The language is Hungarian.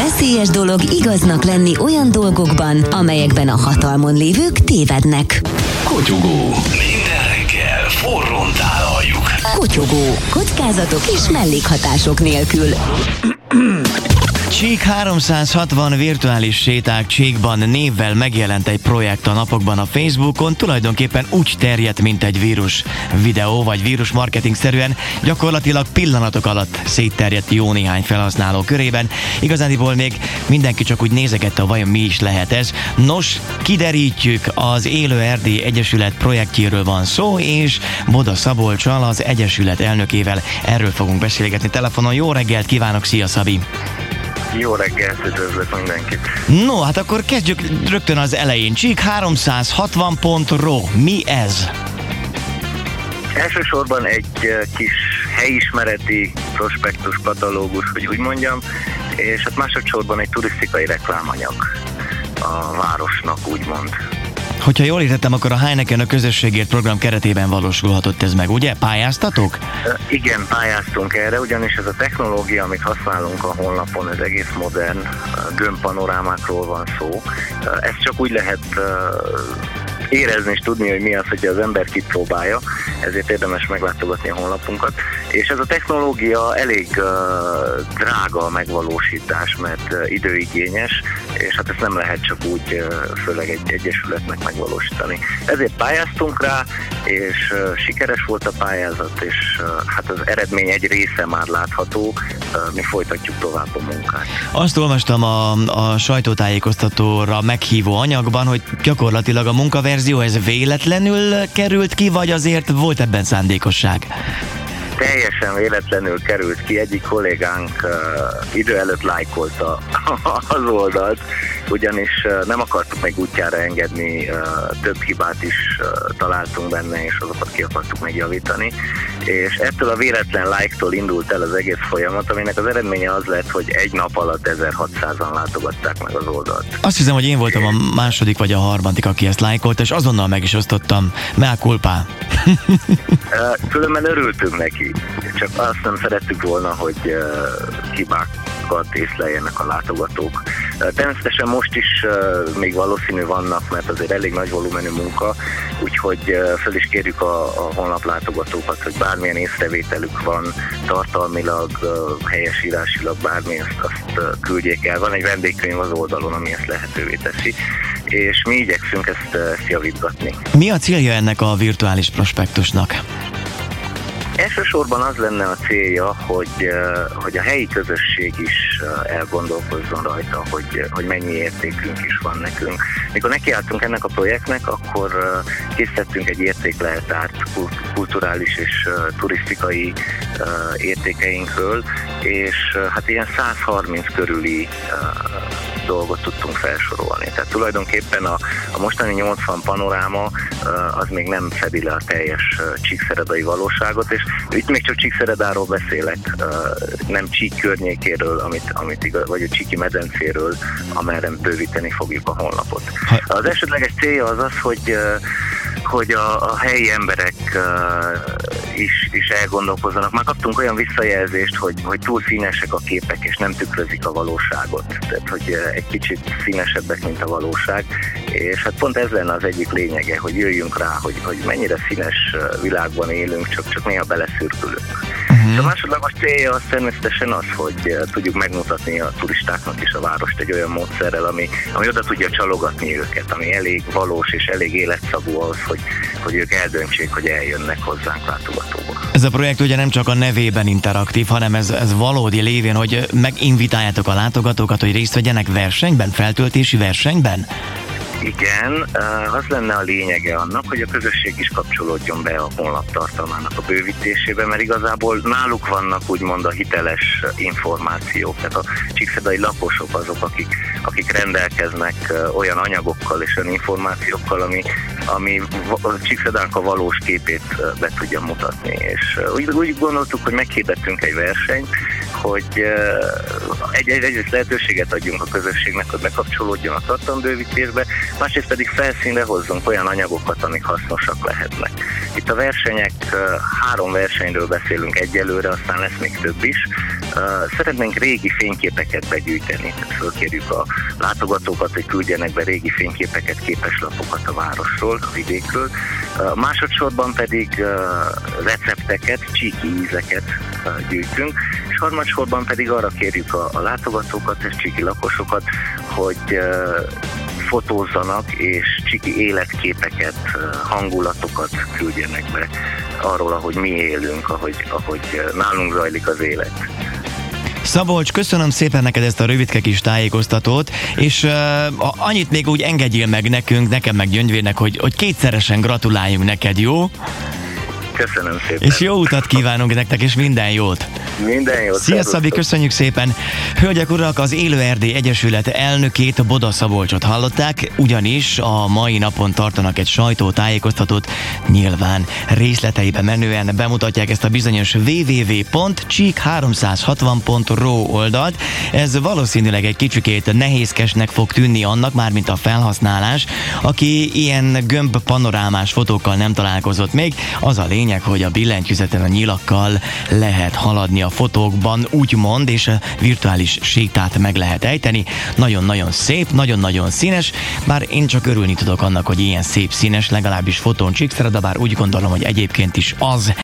Veszélyes dolog igaznak lenni olyan dolgokban, amelyekben a hatalmon lévők tévednek. Kottyogó. Minden reggel forrón tálaljuk. Kottyogó. Kockázatok és mellékhatások nélkül. Csík 360 virtuális séták Csíkban névvel megjelent egy projekt a napokban a Facebookon, tulajdonképpen úgy terjedt, mint egy vírus videó, vagy vírus marketingszerűen, gyakorlatilag pillanatok alatt szétterjedt jó néhány felhasználó körében. Igazániból még mindenki csak úgy nézegette, vajon mi is lehet ez. Nos, kiderítjük, az Élő Erdély Egyesület projektjéről van szó, és Boda Szabolccsal, az Egyesület elnökével erről fogunk beszélgetni telefonon. Jó reggelt kívánok, szia Szabi! Jó reggelt, üdvözlök mindenkit! No, hát akkor kezdjük rögtön az elején. Csík 360.ro. Mi ez? Elsősorban egy kis helyismereti prospektus katalógus, hogy úgy mondjam, és hát másodszorban egy turisztikai reklámanyag a városnak, úgymond. Hogyha jól értettem, akkor a Heineken a közösségért program keretében valósulhatott ez meg, ugye? Pályáztatok? Igen, pályáztunk erre, ugyanis ez a technológia, amit használunk a honlapon, ez egész modern, gömbpanorámákról van szó. Ezt csak úgy lehet érezni és tudni, hogy mi az, hogyha az ember kipróbálja, ezért érdemes meglátogatni a honlapunkat. És ez a technológia elég drága a megvalósítás, mert időigényes, és hát ezt nem lehet csak úgy, főleg egy egyesületnek megvalósítani. Ezért pályáztunk rá, és sikeres volt a pályázat, és hát az eredmény egy része már látható, mi folytatjuk tovább a munkát. Azt olvastam a sajtótájékoztatóra meghívó anyagban, hogy gyakorlatilag a munkaverzió ez véletlenül került ki, vagy azért volt ebben szándékosság? Teljesen véletlenül került ki, egyik kollégánk idő előtt lájkolta az oldalt, ugyanis nem akartuk meg útjára engedni, több hibát is találtunk benne, és azokat ki akartuk megjavítani. És ettől a véletlen lájktól indult el az egész folyamat, aminek az eredménye az lett, hogy egy nap alatt 1600-an látogatták meg az oldalt. Azt hiszem, hogy én voltam a második vagy a harmadik, aki ezt lájkolta, és azonnal meg is osztottam. Mea culpa. Különben örültünk neki, csak azt nem szerettük volna, hogy hibákat észleljenek a látogatók. Természetesen most is még valószínű vannak, mert azért elég nagy volumenű munka, úgyhogy fel is kérjük a honlap látogatókat, hogy bármilyen észrevételük van tartalmilag, helyesírásilag, bármi, azt küldjék el. Van egy vendégkönyv az oldalon, ami ezt lehetővé teszi, és mi igyekszünk ezt javítgatni. Mi a célja ennek a virtuális prospektusnak? Elsősorban az lenne a célja, hogy a helyi közösség is elgondolkozzon rajta, hogy mennyi értékünk is van nekünk. Mikor nekiálltunk ennek a projektnek, akkor készítettünk egy értékleltárt kulturális és turisztikai értékeinkről, és hát ilyen 130 körüli dolgot tudtunk felsorolni. Tehát tulajdonképpen a mostani 80 panoráma az még nem fedi le a teljes csíkszeredai valóságot, és itt még csak Csíkszeredáról beszélek, nem Csík környékéről, vagy a Csíki medencéről, amerre bővíteni fogjuk a honlapot. Az elsődleges célja az az, hogy a helyi emberek is elgondolkozzanak. Már kaptunk olyan visszajelzést, hogy túl színesek a képek, és nem tükrözik a valóságot. Tehát, hogy egy kicsit színesebbek, mint a valóság. És hát pont ez lenne az egyik lényege, hogy jöjjünk rá, hogy mennyire színes világban élünk, csak néha beleszürkülünk. A másodlagos célja az természetesen az, hogy tudjuk megmutatni a turistáknak is a várost egy olyan módszerrel, ami oda tudja csalogatni őket, ami elég valós és elég életszagú ahhoz, hogy ők eldöntsék, hogy eljönnek hozzánk látogatóba. Ez a projekt ugye nem csak a nevében interaktív, hanem ez valódi lévén, hogy meginvitáljátok a látogatókat, hogy részt vegyenek versenyben, feltöltési versenyben? Igen, az lenne a lényege annak, hogy a közösség is kapcsolódjon be a honlap tartalmának a bővítésébe, mert igazából náluk vannak úgymond a hiteles információk, tehát a csíkszeredai lakosok azok, akik rendelkeznek olyan anyagokkal és olyan információkkal, ami Csíkszeredánk a valós képét be tudja mutatni. És úgy gondoltuk, hogy meghirdettünk egy versenyt, hogy egyrészt lehetőséget adjunk a közösségnek, hogy bekapcsolódjon a tartalmbővítésbe, másrészt pedig felszínre hozzunk olyan anyagokat, amik hasznosak lehetnek. Itt a versenyek, 3 versenyről beszélünk egyelőre, aztán lesz még több is. Szeretnénk régi fényképeket begyűjteni, tehát fölkérjük a látogatókat, hogy küldjenek be régi fényképeket, képeslapokat a városról, a vidékről. Másodszorban pedig recepteket, csíki ízeket gyűjtünk, és harmadsorban pedig arra kérjük a látogatókat és csíki lakosokat, hogy fotózzanak és csíki életképeket, hangulatokat küldjenek be arról, ahogy mi élünk, ahogy nálunk zajlik az élet. Szabolcs, köszönöm szépen neked ezt a rövidke kis tájékoztatót, és annyit még úgy engedjél meg nekem meg Gyöngyvérnek, hogy kétszeresen gratuláljunk neked, jó? Köszönöm szépen. És jó utat kívánunk nektek, és minden jót. Minden jót. Szia Szabi, köszönjük szépen. Hölgyek, urak, az Élő Erdély Egyesület elnökét, Boda Szabolcsot hallották, ugyanis a mai napon tartanak egy sajtótájékoztatót, nyilván részleteibe menően bemutatják ezt a bizonyos www.csík360.ro oldalt. Ez valószínűleg egy kicsikét nehézkesnek fog tűnni annak, mármint a felhasználás, aki ilyen gömb panorámás fotókkal nem találkozott még. Az a lényeg, hogy a billentyűzeten a nyilakkal lehet haladni a fotókban, úgymond, és a virtuális sétát meg lehet ejteni. Nagyon-nagyon szép, nagyon-nagyon színes, bár én csak örülni tudok annak, hogy ilyen szép színes, legalábbis fotón Csíkszereda, bár úgy gondolom, hogy egyébként is az.